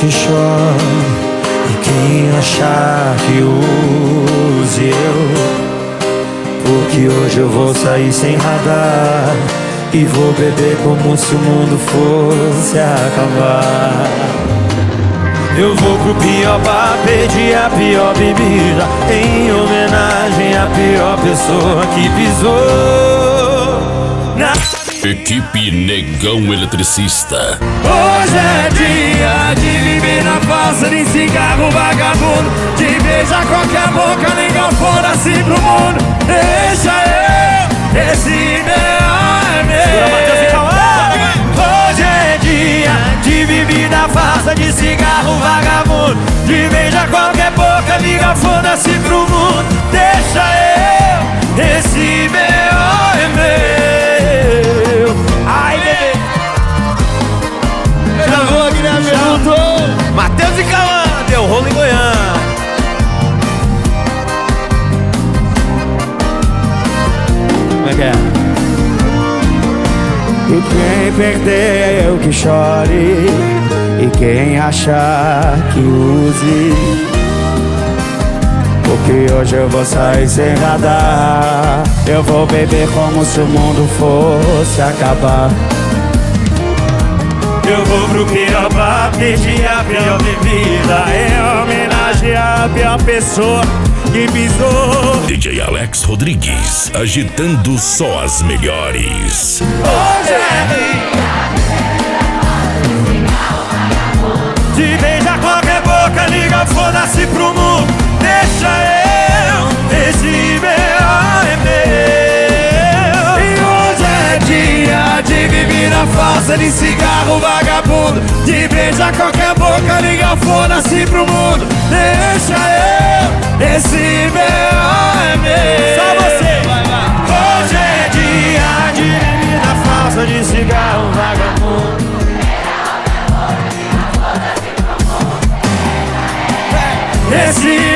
que chore e quem achar que use eu. Porque hoje eu vou sair sem radar e vou beber como se o mundo fosse acabar. Eu vou pro pior bar, pedir a pior bebida em homenagem à pior pessoa que pisou na Equipe Negão Eletricista. Hoje é dia de viver na farsa, de cigarro vagabundo, de beijar qualquer boca, ligar foda-se pro mundo. Deixa eu, esse B.O. é meu. Hoje é dia de viver na farsa, de cigarro vagabundo, de beijar qualquer boca, ligar foda-se pro mundo. Deixa eu, esse B.O. é meu. Ai, bebê. Gravou aqui, né, meu? Matheus e Cauã, deu rolo em Goiânia. Como é que é? E quem perdeu que chore, e quem achar que use. Porque hoje eu vou sair sem radar, eu vou beber como se o mundo fosse acabar. Eu vou pro pior bar, pedir a pior bebida em homenagem à pior pessoa que pisou. DJ Alex Rodrigues, agitando só as melhores. Hoje é de beijar qualquer boca, liga foda-se pro mundo. Deixa eu, esse B.O. é meu. E hoje é dia de viver na farsa, de cigarro vagabundo, de beijar qualquer boca, liga foda-se pro mundo. Deixa eu, esse B.O. é meu. Só você, vai lá. Hoje é dia de viver na farsa, de cigarro vagabundo. Esse